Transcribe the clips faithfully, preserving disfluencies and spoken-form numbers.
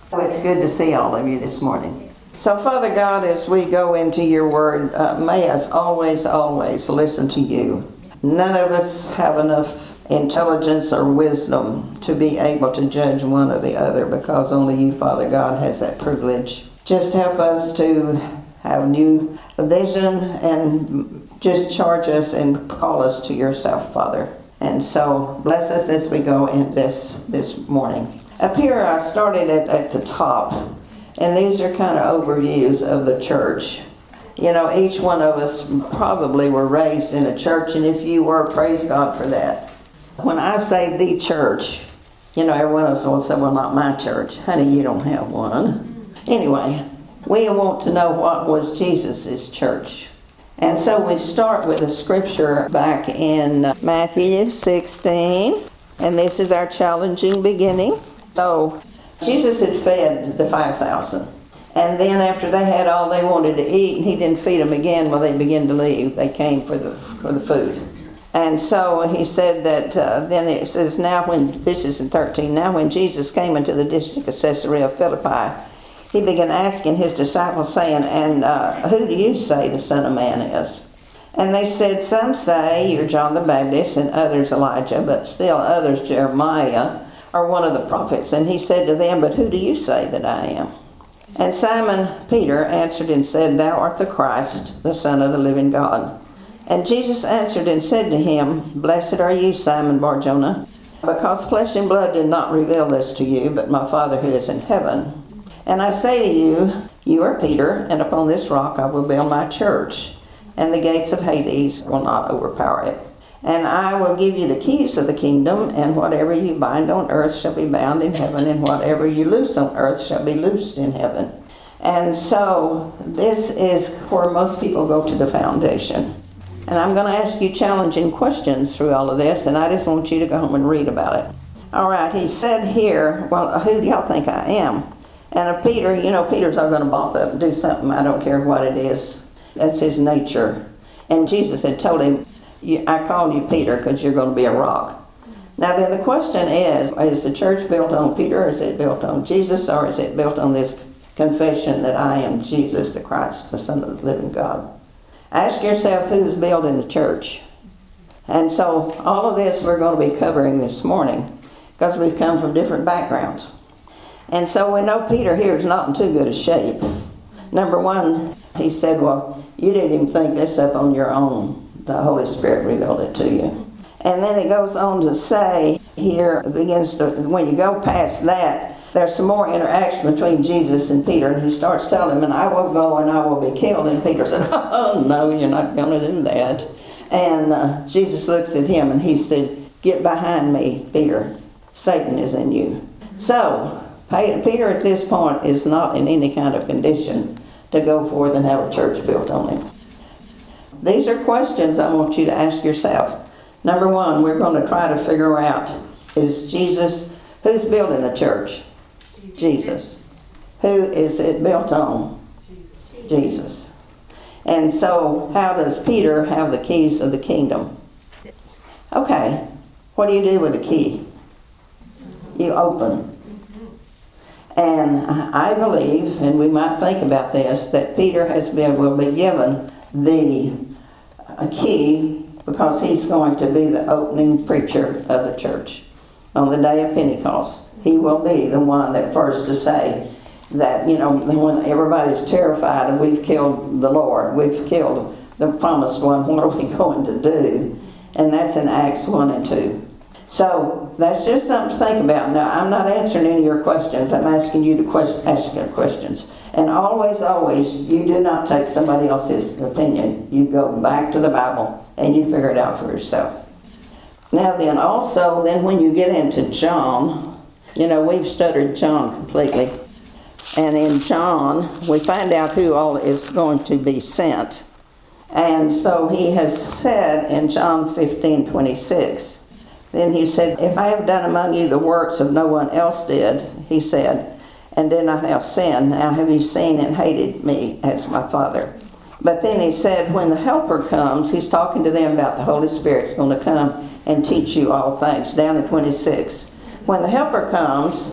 Oh, it's good to see all of you this morning. So, Father God, as we go into your word, uh, may us always, always listen to you. None of us have enough intelligence or wisdom to be able to judge one or the other, because only you, Father God, has that privilege. Just help us to have new vision and just charge us and call us to yourself, Father. And so bless us as we go in this this morning. Up here I started at, at the top, and these are kind of overviews of the church. You know, each one of us probably were raised in a church, and if you were, praise God for that. When I say the church, you know, everyone else will say, well, not my church. Honey, you don't have one. Anyway, we want to know what was Jesus' church. And so we start with a scripture back in Matthew sixteen, and this is our challenging beginning. So Jesus had fed the five thousand, and then after they had all they wanted to eat, and he didn't feed them again, well, they began to leave. They came for the for the food. And so he said that, uh, then it says, now when, this is in thirteen, now when Jesus came into the district of Caesarea Philippi, he began asking his disciples, saying, and uh, who do you say the Son of Man is? And they said, some say you're John the Baptist, and others Elijah, but still others Jeremiah, or one of the prophets. And he said to them, but who do you say that I am? And Simon Peter answered and said, thou art the Christ, the Son of the living God. And Jesus answered and said to him, blessed are you, Simon Bar-Jonah, because flesh and blood did not reveal this to you, but my Father who is in heaven. And I say to you, you are Peter, and upon this rock I will build my church, and the gates of Hades will not overpower it. And I will give you the keys of the kingdom, and whatever you bind on earth shall be bound in heaven, and whatever you loose on earth shall be loosed in heaven. And so this is where most people go to the foundation. And I'm going to ask you challenging questions through all of this, and I just want you to go home and read about it. All right, he said here, well, who do y'all think I am? And Peter, you know, Peter's not going to bump up and do something, I don't care what it is. That's his nature. And Jesus had told him, I called you Peter because you're going to be a rock. Now then the question is, is the church built on Peter, or is it built on Jesus, or is it built on this confession that I am Jesus the Christ, the Son of the living God? Ask yourself who's building the church. And so all of this we're going to be covering this morning because we've come from different backgrounds. And so we know Peter here is not in too good a shape. Number one, he said, well, you didn't even think this up on your own. The Holy Spirit revealed it to you. And then it goes on to say here, it begins to, when you go past that, there's some more interaction between Jesus and Peter, and he starts telling him, and I will go and I will be killed. And Peter said, oh, no, you're not going to do that. And uh, Jesus looks at him and he said, get behind me, Peter. Satan is in you. So, Peter at this point is not in any kind of condition to go forth and have a church built on him. These are questions I want you to ask yourself. Number one, we're going to try to figure out, is Jesus, who's building the church? Jesus. Who is it built on? Jesus. And so how does Peter have the keys of the kingdom? Okay, what do you do with the key? You open. And I believe, and we might think about this, that Peter has been will be given the key because he's going to be the opening preacher of the church on the day of Pentecost. He will be the one that first to say that, you know, when everybody's terrified and we've killed the Lord, we've killed the promised one, what are we going to do? And that's in Acts one and two. So that's just something to think about. Now, I'm not answering any of your questions. I'm asking you to question, ask your questions. And always, always, you do not take somebody else's opinion. You go back to the Bible and you figure it out for yourself. Now then, also, then when you get into John, you know, we've studied John completely. And in John, we find out who all is going to be sent. And so he has said in John fifteen twenty-six, then he said, if I have done among you the works of no one else did, he said, and did not have sin, now have you seen and hated me as my Father. But then he said, when the Helper comes, he's talking to them about the Holy Spirit's going to come and teach you all things, down in twenty-six. When the Helper comes,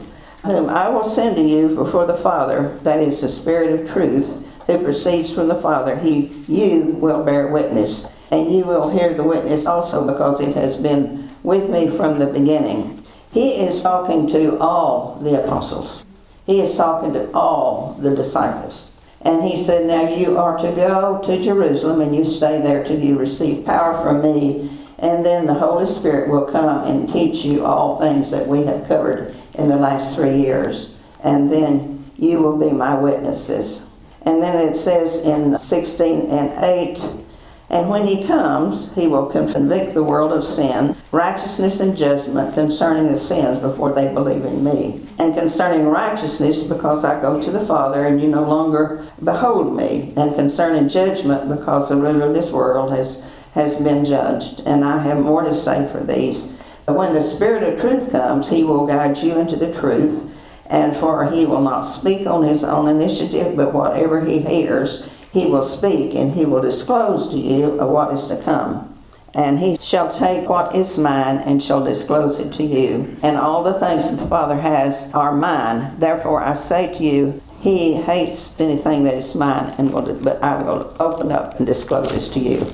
whom I will send to you before the Father, that is the Spirit of truth, who proceeds from the Father, he, you will bear witness. And you will hear the witness also, because it has been with me from the beginning. He is talking to all the apostles. He is talking to all the disciples. And he said, now you are to go to Jerusalem, and you stay there till you receive power from me, and then the Holy Spirit will come and teach you all things that we have covered in the last three years. And then you will be my witnesses. And then it says in sixteen and eight, and when he comes, he will convict the world of sin, righteousness and judgment concerning the sins before they believe in me. And concerning righteousness, because I go to the Father and you no longer behold me. And concerning judgment, because the ruler of this world has, has been judged. And I have more to say for these. But when the Spirit of truth comes, he will guide you into the truth. And for he will not speak on his own initiative, but whatever he hears, he will speak, and he will disclose to you of what is to come. And he shall take what is mine, and shall disclose it to you. And all the things that the Father has are mine. Therefore I say to you, he hates anything that is mine, and will, but I will open up and disclose this to you.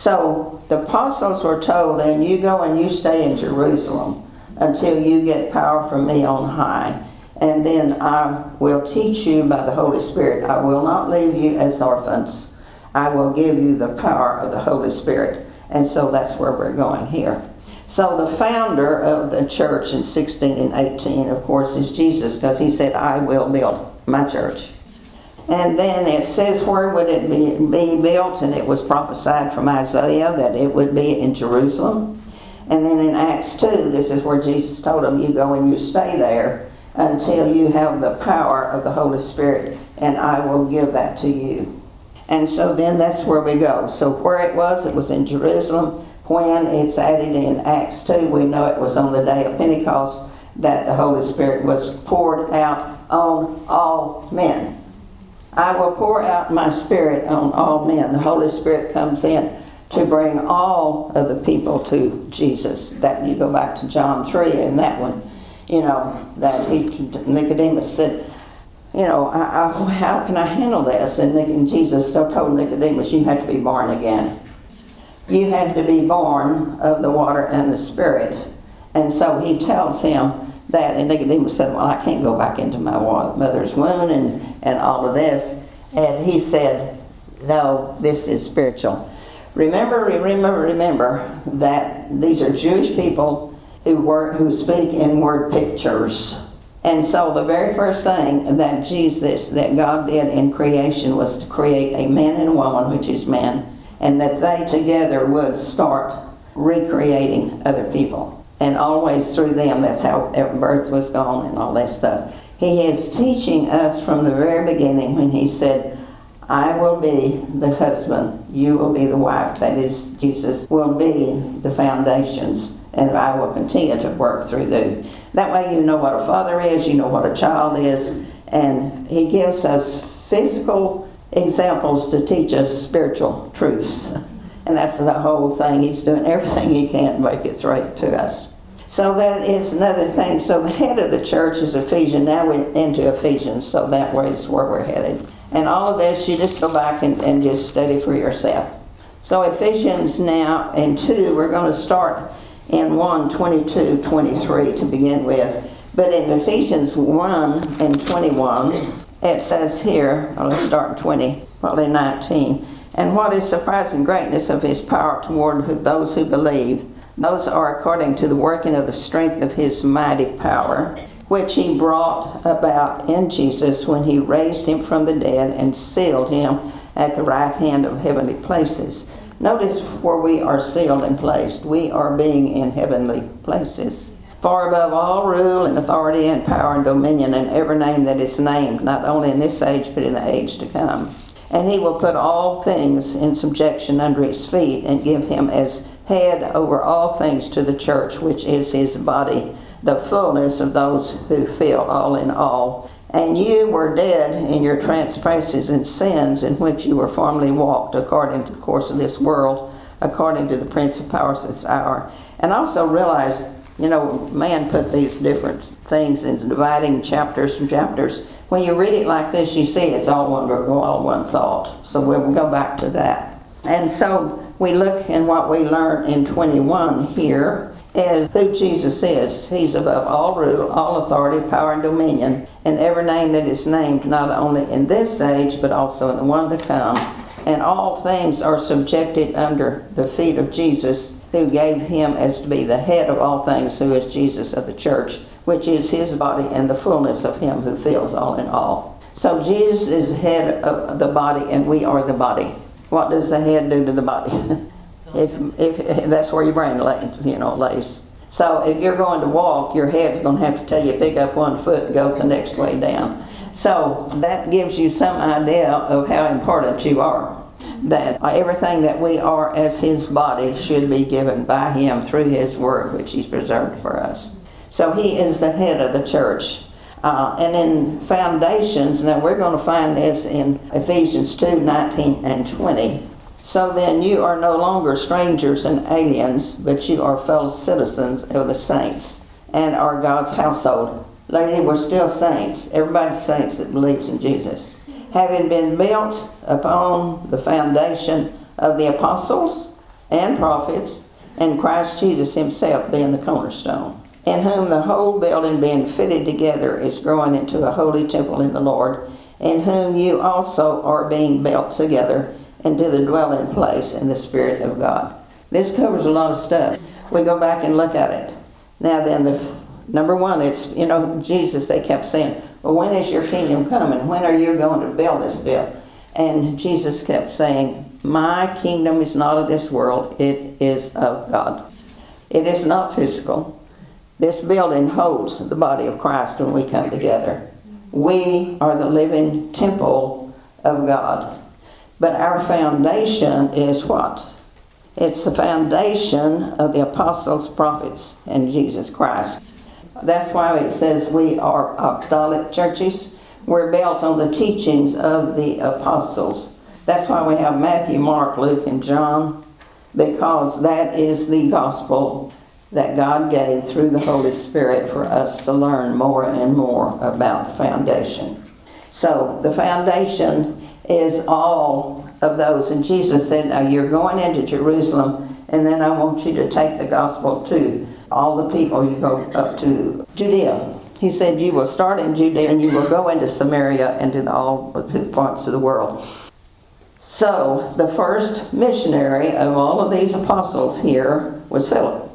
So the apostles were told, and you go and you stay in Jerusalem until you get power from me on high. And then I will teach you by the Holy Spirit. I will not leave you as orphans. I will give you the power of the Holy Spirit. And so that's where we're going here. So the founder of the church in sixteen and eighteen, of course, is Jesus, because he said, I will build my church. And then it says, where would it be, be built? And it was prophesied from Isaiah that it would be in Jerusalem. And then in Acts two, this is where Jesus told them, you go and you stay there until you have the power of the Holy Spirit, and I will give that to you. And so then that's where we go. So where it was, it was in Jerusalem. When it's added in Acts two, we know it was on the day of Pentecost that the Holy Spirit was poured out on all men. I will pour out my Spirit on all men. The Holy Spirit comes in to bring all of the people to Jesus. That you go back to John three and that one. You know, that he, Nicodemus said, you know, I, I, how can I handle this? And Jesus so told Nicodemus, you have to be born again. You have to be born of the water and the Spirit. And so he tells him that, and Nicodemus said, well, I can't go back into my mother's womb and, and all of this. And he said, no, this is spiritual. Remember, remember, remember that these are Jewish people who work, who speak in word pictures. And so the very first thing that Jesus, that God did in creation was to create a man and a woman, which is man, and that they together would start recreating other people. And always through them, that's how birth was gone and all that stuff. He is teaching us from the very beginning when he said, I will be the husband, you will be the wife. That is, Jesus will be the foundations, and I will continue to work through those. That way you know what a father is, you know what a child is, and he gives us physical examples to teach us spiritual truths. And that's the whole thing. He's doing everything he can to make it right to us. So that is another thing. So the head of the church is Ephesians. Now we're into Ephesians, so that way is where we're headed. And all of this, you just go back and, and just study for yourself. So Ephesians now in two, we're going to start in one, twenty-two, twenty-three to begin with. But in Ephesians one and twenty-one, it says here, well, let's start in twenty, probably nineteen. And what is surprising greatness of his power toward who, those who believe. Those are according to the working of the strength of his mighty power, which he brought about in Jesus when he raised him from the dead and sealed him at the right hand of heavenly places. Notice where we are sealed and placed. We are being in heavenly places. Far above all rule and authority and power and dominion and every name that is named, not only in this age but in the age to come. And he will put all things in subjection under his feet and give him as head over all things to the church, which is his body, the fullness of those who fill all in all. And you were dead in your trespasses and sins in which you were formerly walked according to the course of this world, according to the prince of powers this hour. And also realize You know, man put these different things in dividing chapters from chapters. When you read it like this, you see it's all one, all one thought. So we'll go back to that. And so we look in what we learn in twenty-one here is who Jesus is. He's above all rule, all authority, power, and dominion, and every name that is named, not only in this age, but also in the one to come. And all things are subjected under the feet of Jesus, who gave him as to be the head of all things, who is Jesus of the church, which is his body and the fullness of him who fills all in all. So Jesus is the head of the body, and we are the body. What does the head do to the body? if, if, if that's where your brain lays, you know, lays. So if you're going to walk, your head's going to have to tell you pick up one foot and go the next way down. So that gives you some idea of how important you are. That everything that we are as his body should be given by him through his word, which he's preserved for us. So he is the head of the church. Uh, and in foundations, now we're going to find this in Ephesians two, nineteen and twenty. So then you are no longer strangers and aliens, but you are fellow citizens of the saints and are God's household. Lady, we're still saints. Everybody's saints that believes in Jesus. Having been built upon the foundation of the apostles and prophets, and Christ Jesus himself being the cornerstone, in whom the whole building being fitted together is growing into a holy temple in the Lord, in whom you also are being built together into the dwelling place in the Spirit of God. This covers a lot of stuff. We go back and look at it. Now then, the number one, it's, you know, Jesus, they kept saying, well, when is your kingdom coming? When are you going to build this deal? And Jesus kept saying, my kingdom is not of this world, it is of God. It is not physical. This building holds the body of Christ when we come together. We are the living temple of God. But our foundation is what? It's the foundation of the apostles, prophets, and Jesus Christ. That's why it says we are apostolic churches. We're built on the teachings of the apostles. That's why we have Matthew, Mark, Luke, and John, because that is the gospel that God gave through the Holy Spirit for us to learn more and more about the foundation. So the foundation is all of those. And Jesus said, now you're going into Jerusalem, and then I want you to take the gospel to all the people. You go up to Judea. He said you will start in Judea and you will go into Samaria and to the, all to the parts of the world. So the first missionary of all of these apostles here was Philip.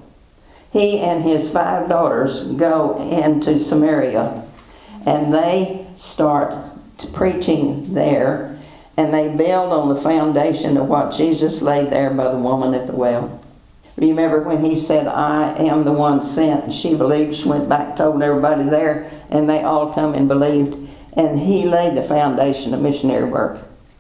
He and his five daughters go into Samaria, and they start preaching there, and they build on the foundation of what Jesus laid there by the woman at the well. Remember when he said, I am the one sent, and she believed, she went back, told everybody there, and they all come and believed, and he laid the foundation of missionary work.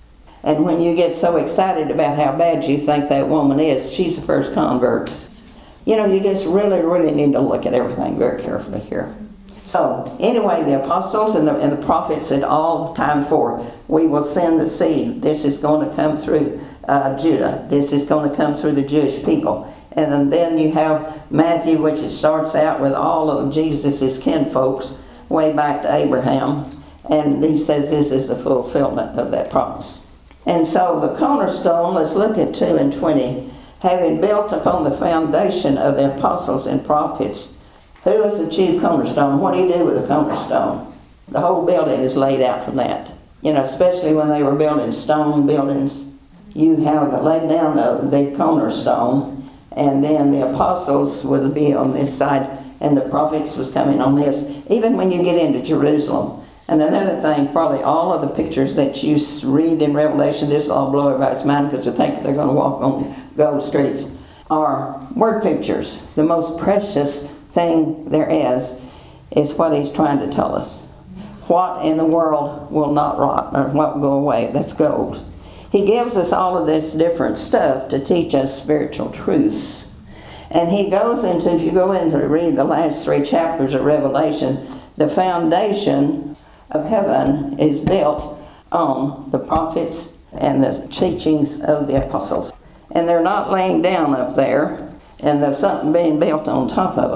And when you get so excited about how bad you think that woman is, she's the first convert. You know, you just really, really need to look at everything very carefully here. So, anyway, the apostles and the, and the prophets had all time before, we will send the seed. This is going to come through uh, Judah. This is going to come through the Jewish people. And then you have Matthew, which it starts out with all of Jesus' kinfolks way back to Abraham. And he says this is the fulfillment of that promise. And so the cornerstone, let's look at two and twenty. Having built upon the foundation of the apostles and prophets. Who is the chief cornerstone? What do you do with a cornerstone? The whole building is laid out from that. You know, especially when they were building stone buildings, you have laid down the, the cornerstone, and then the apostles would be on this side, and the prophets was coming on this. Even when you get into Jerusalem. And another thing, probably all of the pictures that you read in Revelation, this will all blow everybody's mind because they think they're going to walk on gold streets, are word pictures. The most precious thing there is, is what he's trying to tell us. What in the world will not rot or what will go away? That's gold. He gives us all of this different stuff to teach us spiritual truths. And he goes into, if you go into read the last three chapters of Revelation, the foundation of heaven is built on the prophets and the teachings of the apostles. And they're not laying down up there, and there's something being built on top of them.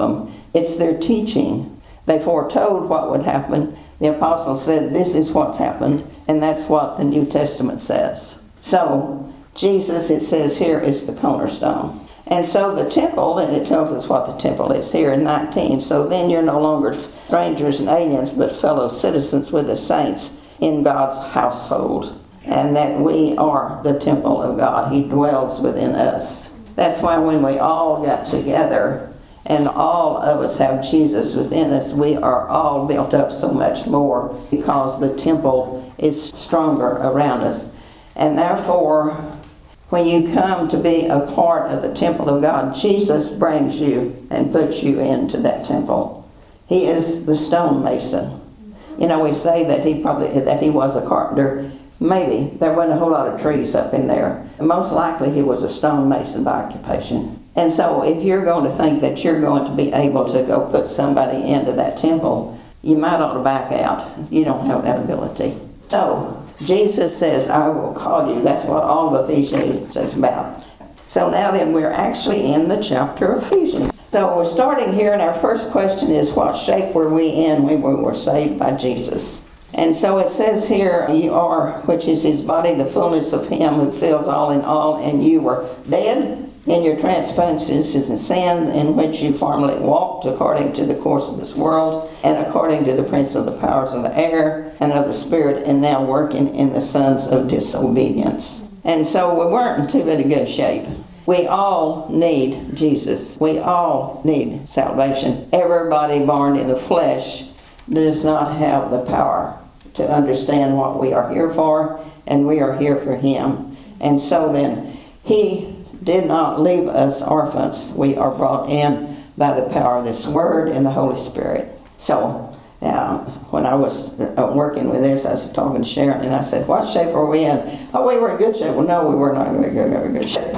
It's their teaching. They foretold what would happen. The apostles said, this is what's happened, and that's what the New Testament says. So, Jesus, it says here, is the cornerstone. And so the temple, and it tells us what the temple is here in nineteen, so then you're no longer strangers and aliens, but fellow citizens with the saints in God's household, and that we are the temple of God. He dwells within us. That's why when we all got together, and all of us have Jesus within us, we are all built up so much more because the temple is stronger around us. And therefore, when you come to be a part of the temple of God, Jesus brings you and puts you into that temple. He is the stonemason. You know, we say that he probably that he was a carpenter. Maybe. There wasn't a whole lot of trees up in there. Most likely he was a stonemason by occupation. And so if you're going to think that you're going to be able to go put somebody into that temple, you might ought to back out. You don't have that ability. So, Jesus says, I will call you. That's what all of Ephesians is about. So now then, we're actually in the chapter of Ephesians. So we're starting here, and our first question is, what shape were we in when we were saved by Jesus? And so it says here, you are, which is his body, the fullness of him who fills all in all, and you were dead in your trespasses and sins in which you formerly walked according to the course of this world and according to the prince of the powers of the air and of the spirit, and now working in the sons of disobedience. And so we weren't in too very good shape. We all need Jesus. We all need salvation. Everybody born in the flesh does not have the power to understand what we are here for, and we are here for him. And so then, he did not leave us orphans. We are brought in by the power of this word and the Holy Spirit. So, uh, when I was uh, working with this, I was talking to Sharon, and I said, what shape are we in? Oh, we were in good shape. Well, no, we were not in good, good, good shape.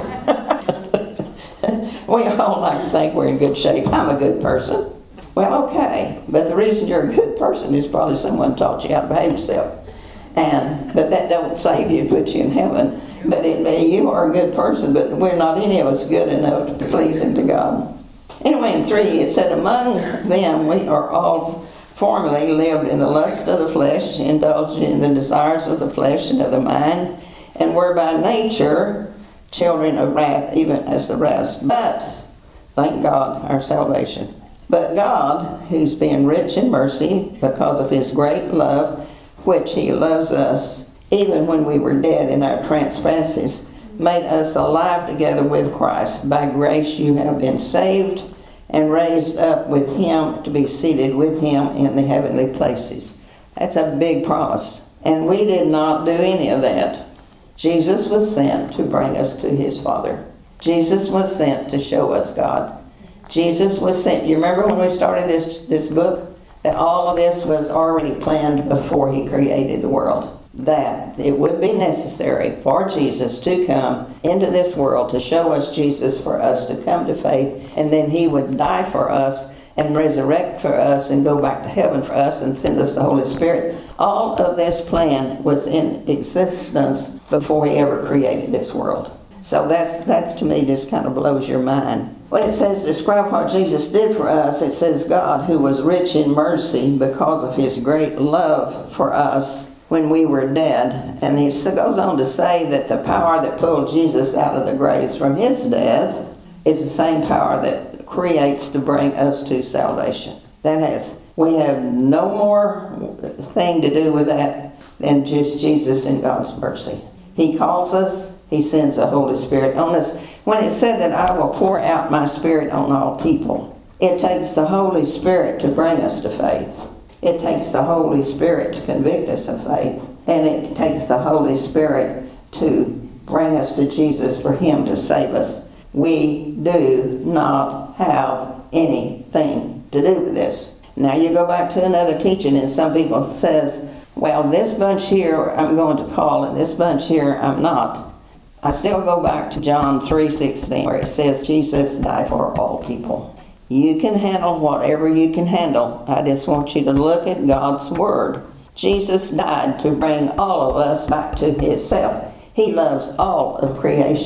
We all like to think we're in good shape. I'm a good person. Well, okay, but the reason you're a good person is probably someone taught you how to behave yourself. And, but that don't save you, put you in heaven. But it may, you are a good person, but we're not any of us good enough to be pleasing to God. Anyway, in three, it said, among them we are all formerly lived in the lust of the flesh, indulged in the desires of the flesh and of the mind, and were by nature children of wrath, even as the rest. But, thank God, our salvation. But God, who's been rich in mercy because of his great love, which he loves us, even when we were dead in our trespasses, made us alive together with Christ. By grace you have been saved and raised up with him to be seated with him in the heavenly places. That's a big promise. And we did not do any of that. Jesus was sent to bring us to his Father. Jesus was sent to show us God. Jesus was sent. You remember when we started this, this book? That all of this was already planned before he created the world. That it would be necessary for Jesus to come into this world to show us Jesus, for us to come to faith, and then he would die for us and resurrect for us and go back to heaven for us and send us the Holy Spirit. All of this plan was in existence before he ever created this world. So that's, that to me just kind of blows your mind. When it says describe what Jesus did for us, it says God, who was rich in mercy because of his great love for us when we were dead. And he goes on to say that the power that pulled Jesus out of the grave from his death is the same power that creates to bring us to salvation. That has, we have no more thing to do with that than just Jesus and God's mercy. He calls us, he sends the Holy Spirit on us. When it said that I will pour out my Spirit on all people, it takes the Holy Spirit to bring us to faith. It takes the Holy Spirit to convict us of faith. And it takes the Holy Spirit to bring us to Jesus for him to save us. We do not have anything to do with this. Now you go back to another teaching, and some people says, well, this bunch here I'm going to call, and this bunch here I'm not. I still go back to John three sixteen, where it says Jesus died for all people. You can handle whatever you can handle. I just want you to look at God's Word. Jesus died to bring all of us back to himself. He loves all of creation.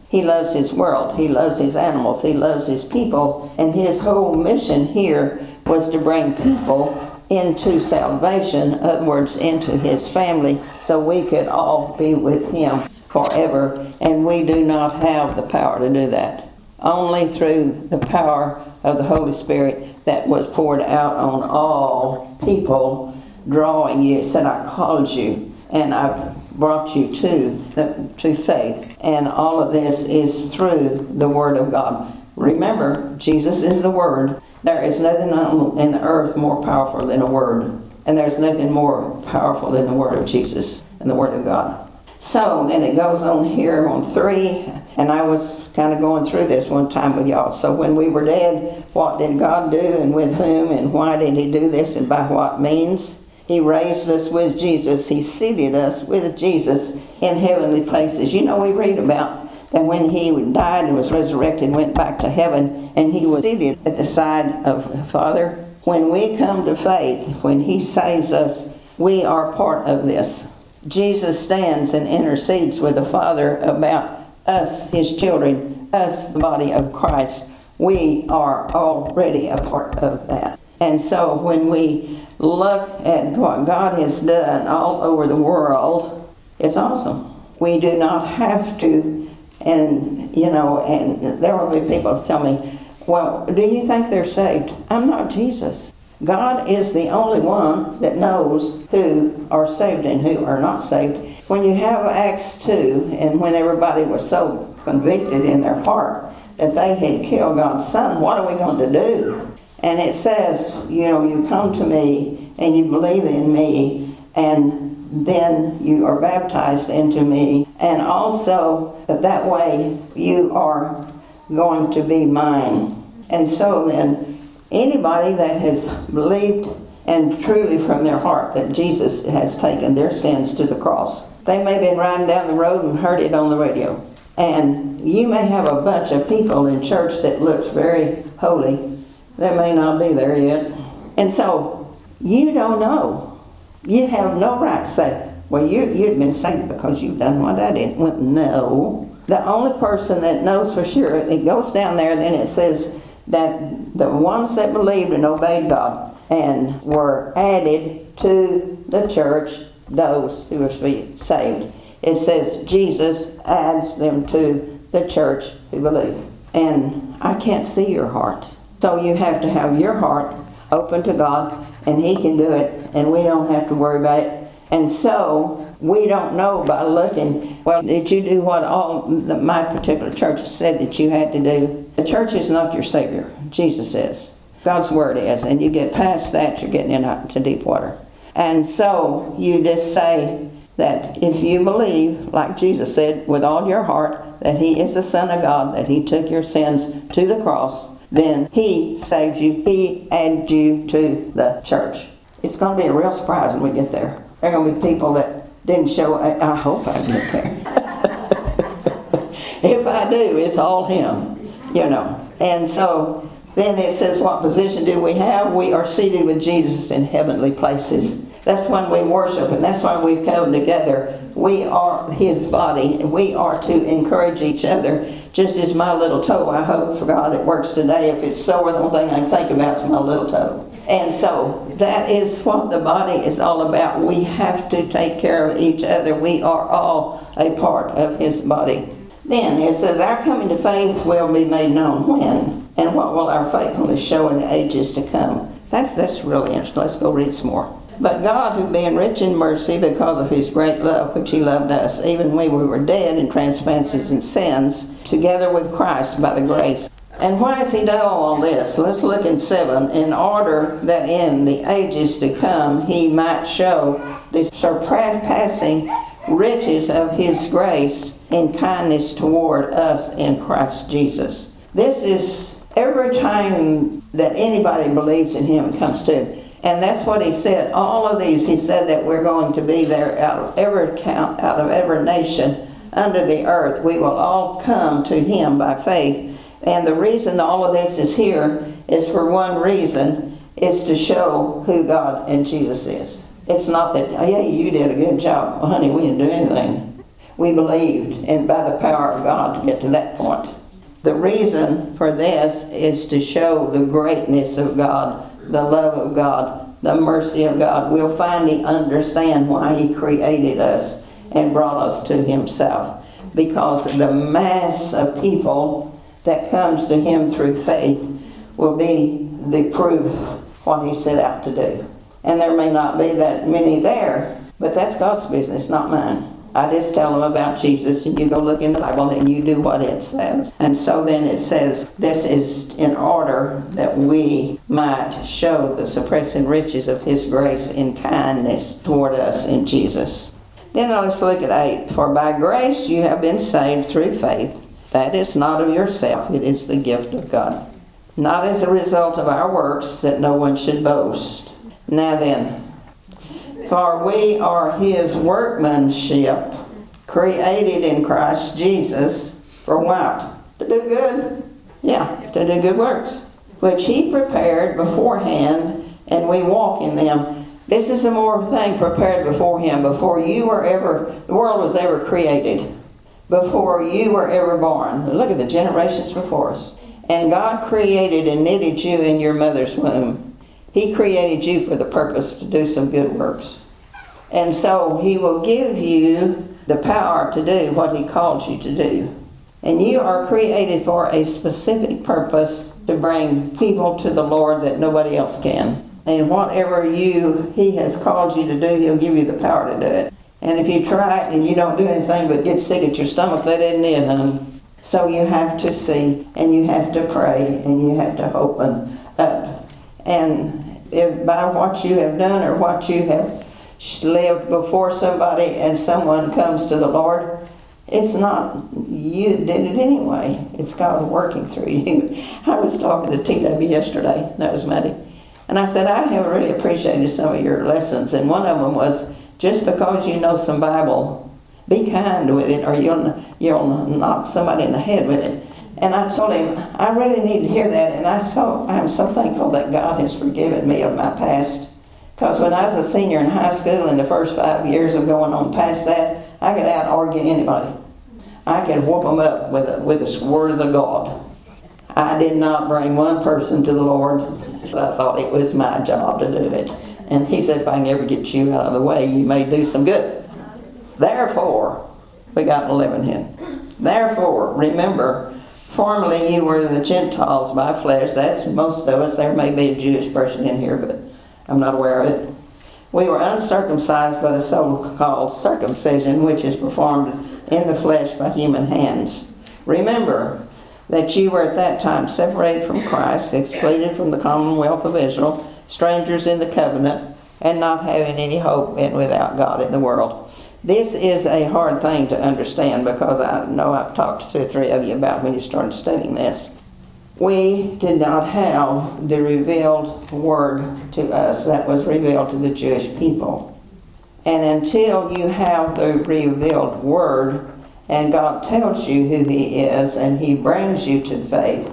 He loves his world. He loves his animals. He loves his people. And his whole mission here was to bring people into salvation, in other words, into his family, so we could all be with him forever. And we do not have the power to do that. Only through the power of the Holy Spirit that was poured out on all people, drawing you. It said, I called you and I've brought you to the, to faith. And all of this is through the Word of God. Remember, Jesus is the Word. There is nothing on, in the earth more powerful than a Word. And there's nothing more powerful than the Word of Jesus and the Word of God. So then it goes on here on three, and I was kind of going through this one time with y'all. So when we were dead, what did God do, and with whom, and why did he do this, and by what means? He raised us with Jesus. He seated us with Jesus in heavenly places. You know, we read about that when he died and was resurrected, went back to heaven, and he was seated at the side of the Father. When we come to faith, when he saves us, we are part of this. Jesus stands and intercedes with the Father about us, his children, us, the body of Christ. We are already a part of that. And so when we look at what God has done all over the world, it's awesome. We do not have to, and, you know, and there will be people tell me, well, do you think they're saved? I'm not Jesus. God is the only one that knows who are saved and who are not saved. When you have Acts two, and when everybody was so convicted in their heart that they had killed God's Son, what are we going to do? And it says, you know, you come to me and you believe in me, and then you are baptized into me, and also that way you are going to be mine. And so then, anybody that has believed and truly from their heart that Jesus has taken their sins to the cross, they may have been riding down the road and heard it on the radio. And you may have a bunch of people in church that looks very holy. They may not be there yet. And so, you don't know. You have no right to say, well, you, you've been saved because you've done what I did. Well, no. The only person that knows for sure, it goes down there, then it says that the ones that believed and obeyed God and were added to the church, those who were saved. It says Jesus adds them to the church who believe. And I can't see your heart. So you have to have your heart open to God, and he can do it, and we don't have to worry about it. And so we don't know by looking, well, did you do what all the, my particular church said that you had to do? The church is not your Savior. Jesus is. God's Word is. And you get past that, you're getting into deep water. And so you just say that if you believe, like Jesus said, with all your heart, that he is the Son of God, that he took your sins to the cross, then he saves you. He adds you to the church. It's going to be a real surprise when we get there. There are going to be people that didn't show. I, I hope I get there. If I do, it's all him, you know. And so then it says, what position do we have? We are seated with Jesus in heavenly places. That's when we worship, and that's why we come together. We are his body, and we are to encourage each other. Just as my little toe, I hope for God it works today. If it's sore, the only thing I can think about is my little toe. And so that is what the body is all about. We have to take care of each other. We are all a part of his body. Then it says, our coming to faith will be made known when, and what will our faithfulness show in the ages to come. That's, that's really interesting. Let's go read some more. But God, who being rich in mercy because of his great love which he loved us, even when we were dead in trespasses and sins, together with Christ by the grace. And why has he done all this? Let's look in seven. In order that in the ages to come he might show the surpassing riches of his grace in kindness toward us in Christ Jesus. This is every time that anybody believes in him and comes to him. And that's what he said. All of these, he said that we're going to be there out of every count, out of every nation under the earth. We will all come to him by faith. And the reason all of this is here is for one reason. It's to show who God and Jesus is. It's not that, oh, yeah, you did a good job. Well, honey, we didn't do anything. we believed, and by the power of God to get to that point. The reason for this is to show the greatness of God, the love of God, the mercy of God. We'll finally understand why He created us and brought us to Himself. Because the mass of people that comes to Him through faith will be the proof what He set out to do. And there may not be that many there, but that's God's business, not mine. I just tell them about Jesus, and you go look in the Bible and you do what it says. And so then it says, this is in order that we might show the surpassing riches of His grace and kindness toward us in Jesus. Then let's look at eight. For by grace you have been saved through faith. That is not of yourself, it is the gift of God. Not as a result of our works, that no one should boast. Now then, for we are His workmanship, created in Christ Jesus, for what? To do good? Yeah, to do good works, which He prepared beforehand, and we walk in them. This is a more thing prepared before Him, before you were ever, the world was ever created, before you were ever born. Look at the generations before us. And God created and knitted you in your mother's womb. He created you for the purpose to do some good works. And so He will give you the power to do what He called you to do. And you are created for a specific purpose, to bring people to the Lord that nobody else can. And whatever you He has called you to do, He'll give you the power to do it. And if you try it and you don't do anything but get sick at your stomach, that isn't it, honey. So you have to see, and you have to pray, and you have to open up. And if by what you have done or what you have lived before somebody and someone comes to the Lord, it's not you did it anyway. It's God working through you. I was talking to T W yesterday. That was Maddie. And I said, I have really appreciated some of your lessons. And one of them was, just because you know some Bible, be kind with it, or you'll, you'll knock somebody in the head with it. And I told him, I really need to hear that. And I so, I'm so thankful that God has forgiven me of my past. Because when I was a senior in high school, in the first five years of going on past that, I could out-argue anybody. I could whoop them up with a, with a word of the God. I did not bring one person to the Lord. I thought it was my job to do it. And He said, if I can ever get you out of the way, you may do some good. Therefore, we got eleven here. Therefore, remember, formerly you were the Gentiles by flesh. That's most of us. There may be a Jewish person in here, but I'm not aware of it. We were uncircumcised by the so-called circumcision, which is performed in the flesh by human hands. Remember that you were at that time separated from Christ, excluded from the commonwealth of Israel, strangers in the covenant, and not having any hope and without God in the world. This is a hard thing to understand, because I know I've talked to two or three of you about when you started studying this. We did not have the revealed word to us that was revealed to the Jewish people. And until you have the revealed word, and God tells you who He is, and He brings you to faith,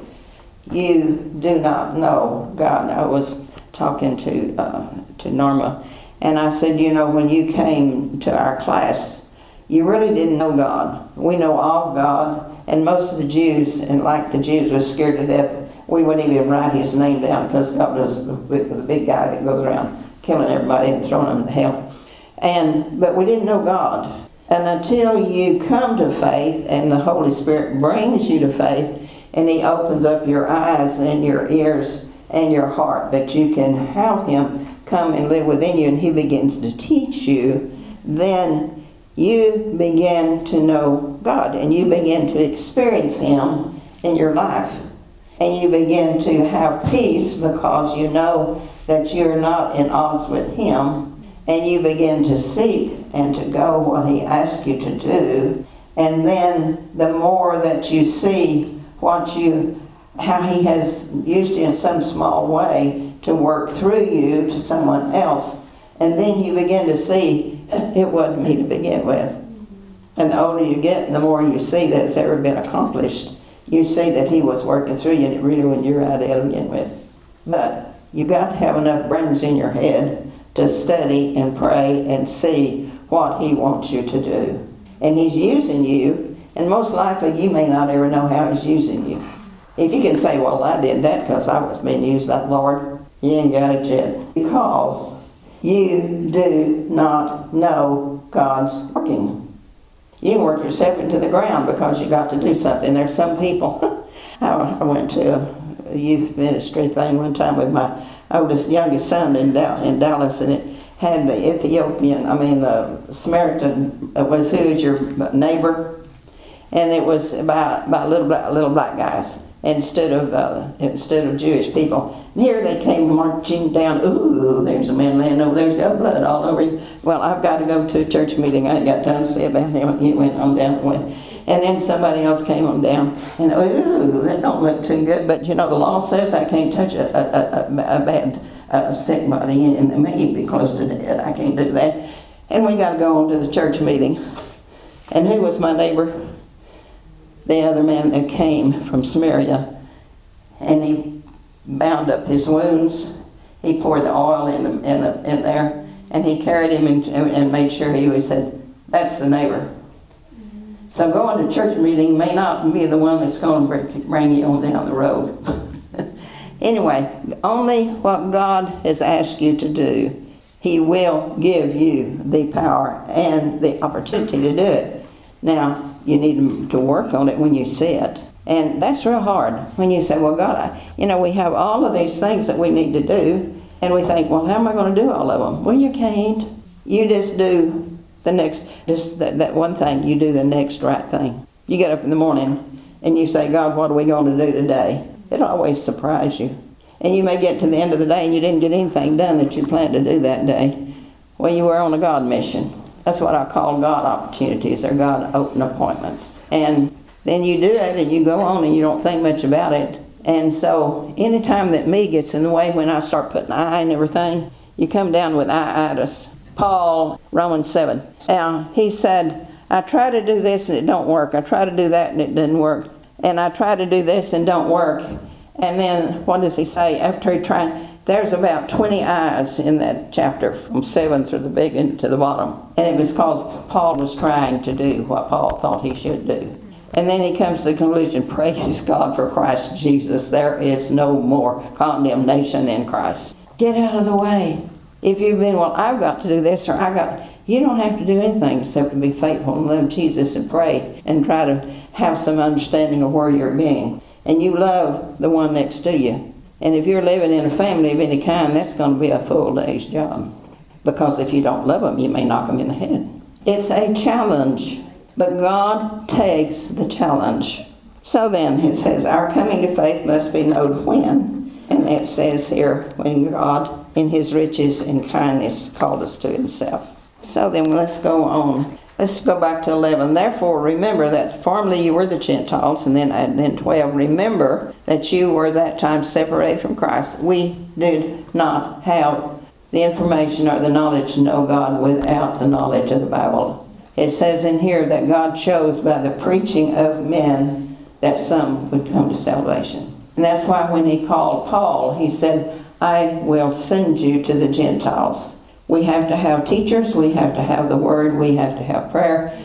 you do not know God. I was talking to uh, to Norma, and I said, you know, when you came to our class, you really didn't know God. We know all God. And most of the Jews, and like the Jews, was scared to death. We wouldn't even write His name down, because God was the, the big guy that goes around killing everybody and throwing them in hell. And but we didn't know God. And until you come to faith and the Holy Spirit brings you to faith, and He opens up your eyes and your ears and your heart, that you can have Him come and live within you, and He begins to teach you, then you begin to know God, and you begin to experience Him in your life. And you begin to have peace, because you know that you're not in odds with Him. And you begin to seek and to go what He asks you to do. And then the more that you see what you, how He has used you in some small way to work through you to someone else, and then you begin to see it wasn't me to begin with. And the older you get, and the more you see that it's ever been accomplished, you see that He was working through you, and it really wasn't your idea to begin with. But you've got to have enough brains in your head to study and pray and see what He wants you to do. and He's using you, and most likely you may not ever know how He's using you. If you can say, well, I did that because I was being used by the Lord, you ain't got it yet. Because you do not know God's working. You can work yourself into the ground because you got to do something. There's some people, I went to a youth ministry thing one time with my oldest, youngest son in Dallas, and it had the Ethiopian, I mean the Samaritan was who is your neighbor, and it was about, about little black, little black guys instead of uh, instead of Jewish people. And here they came marching down. Ooh, there's a man laying over there. There's got blood all over him. Well, I've got to go to a church meeting. I ain't got time to say about him. He went on down the way. And then somebody else came on down. And ooh, that don't look too good. But you know, the law says I can't touch a, a, a, a bad uh, sick body, and it may be close to dead. I can't do that. And we got to go on to the church meeting. And who was my neighbor? The other man that came from Samaria. And he bound up his wounds. He poured the oil in, the, in, the, in there, and he carried him in, and made sure he was said, that's the neighbor. Mm-hmm. So going to church meeting may not be the one that's going to bring you on down the road. Anyway, only what God has asked you to do, He will give you the power and the opportunity to do it. Now, you need to work on it when you see it. And that's real hard when you say, well, God, I, you know, we have all of these things that we need to do, and we think, well, how am I going to do all of them? Well, you can't. You just do the next, just that, that one thing, you do the next right thing. You get up in the morning and you say, God, what are we going to do today? It'll always surprise you. And you may get to the end of the day and you didn't get anything done that you planned to do that day. Well, you were on a God mission. That's what I call God opportunities. They're God open appointments. And then you do it and you go on and you don't think much about it. And so anytime that me gets in the way, when I start putting I and everything, you come down with I-itis. Paul, Romans seven. Now, he said, I try to do this and it don't work. I try to do that and it doesn't work. And I try to do this and don't work. And then, what does he say? After he tried, there's about twenty I's in that chapter from seven through the beginning to the bottom. And it was because Paul was trying to do what Paul thought he should do. And then he comes to the conclusion, praise God for Christ Jesus. There is no more condemnation in Christ. Get out of the way. If you've been, well, I've got to do this or I got, you don't have to do anything except to be faithful and love Jesus and pray and try to have some understanding of where you're being. And you love the one next to you. And if you're living in a family of any kind, that's going to be a full day's job. Because if you don't love them, you may knock them in the head. It's a challenge. But God takes the challenge. So then, it says, our coming to faith must be known when. And it says here, when God, in His riches and kindness, called us to Himself. So then, let's go on. Let's go back to eleven. Therefore, remember that formerly you were the Gentiles, and then, and then twelve. Remember that you were that time separated from Christ. We did not have the information or the knowledge to know God without the knowledge of the Bible. It says in here that God chose by the preaching of men that some would come to salvation. And that's why when He called Paul, He said, I will send you to the Gentiles. We have to have teachers, we have to have the Word, we have to have prayer,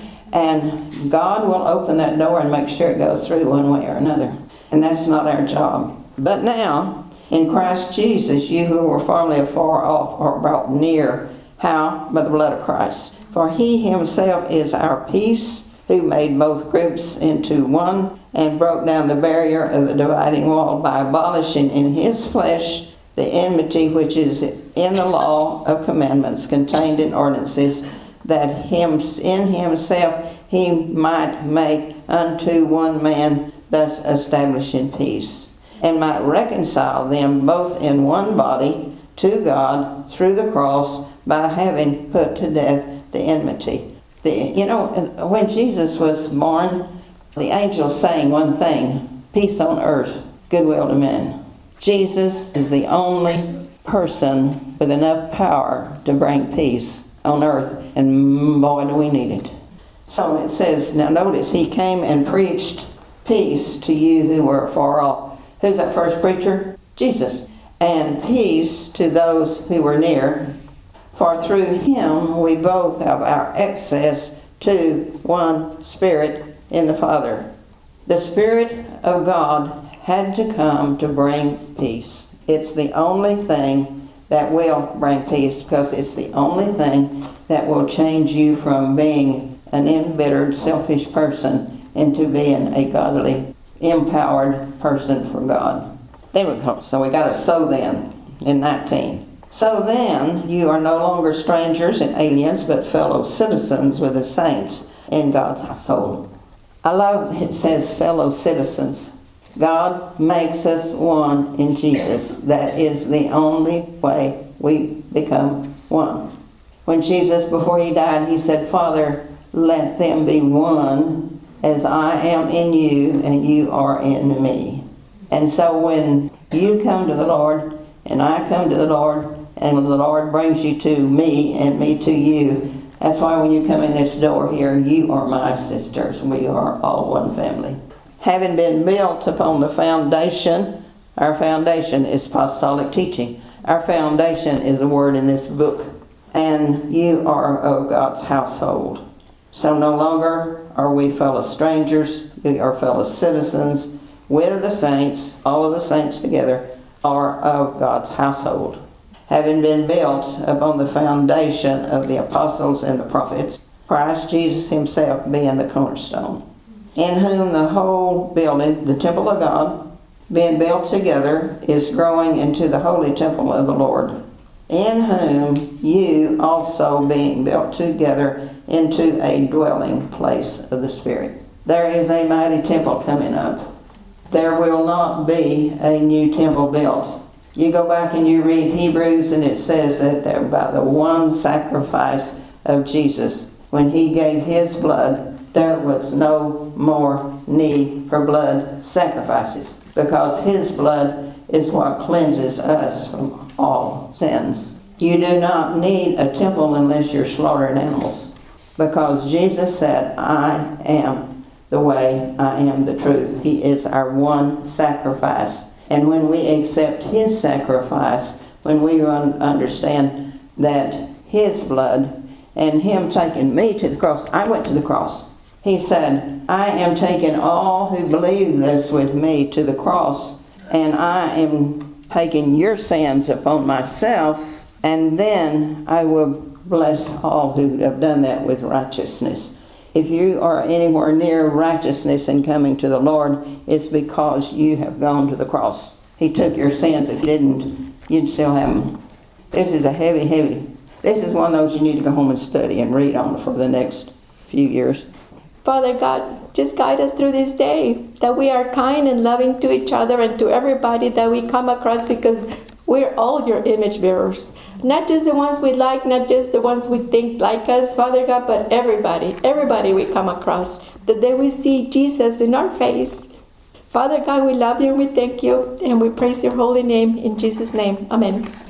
and God will open that door and make sure it goes through one way or another. And that's not our job. But now, in Christ Jesus, you who were formerly afar off are brought near. How? By the blood of Christ. For He Himself is our peace, who made both groups into one, and broke down the barrier of the dividing wall by abolishing in His flesh the enmity which is in the law of commandments contained in ordinances, that him, in Himself He might make unto one man, thus establishing peace, and might reconcile them both in one body to God through the cross, by having put to death the enmity. The, you know, when Jesus was born, the angels sang one thing, peace on earth, goodwill to men. Jesus is the only person with enough power to bring peace on earth, and boy, do we need it. So it says, now notice, He came and preached peace to you who were far off. Who's that first preacher? Jesus. And peace to those who were near. For through Him we both have our access two, one Spirit in the Father. The Spirit of God had to come to bring peace. It's the only thing that will bring peace, because it's the only thing that will change you from being an embittered, selfish person into being a godly, empowered person for God. Then we go, so we got a so then in nineteen. So then, you are no longer strangers and aliens, but fellow citizens with the saints in God's household. I love it says fellow citizens. God makes us one in Jesus. That is the only way we become one. When Jesus, before he died, he said, Father, let them be one as I am in you and you are in me. And so when you come to the Lord and I come to the Lord, and when the Lord brings you to me and me to you, that's why when you come in this door here, you are my sisters. We are all one family. Having been built upon the foundation, our foundation is apostolic teaching. Our foundation is the word in this book. And you are of God's household. So no longer are we fellow strangers. We are fellow citizens with the saints. All of the saints together are of God's household. Having been built upon the foundation of the apostles and the prophets, Christ Jesus himself being the cornerstone, in whom the whole building, the temple of God, being built together, is growing into the holy temple of the Lord, in whom you also being built together into a dwelling place of the Spirit. There is a mighty temple coming up. There will not be a new temple built. You go back and you read Hebrews, and it says that there, by the one sacrifice of Jesus, when he gave his blood, there was no more need for blood sacrifices, because his blood is what cleanses us from all sins. You do not need a temple unless you're slaughtering animals, because Jesus said, I am the way, I am the truth. He is our one sacrifice. And when we accept his sacrifice, when we understand that his blood and him taking me to the cross, I went to the cross. He said, I am taking all who believe this with me to the cross, and I am taking your sins upon myself, and then I will bless all who have done that with righteousness. If you are anywhere near righteousness and coming to the Lord, it's because you have gone to the cross. He took your sins. If you didn't, you'd still have them. This is a heavy, heavy. This is one of those you need to go home and study and read on for the next few years. Father God, just guide us through this day, that we are kind and loving to each other and to everybody that we come across, because we're all your image bearers. Not just the ones we like, not just the ones we think like us, Father God, but everybody, everybody we come across, that they will see Jesus in our face. Father God, we love you and we thank you, and we praise your holy name in Jesus' name. Amen.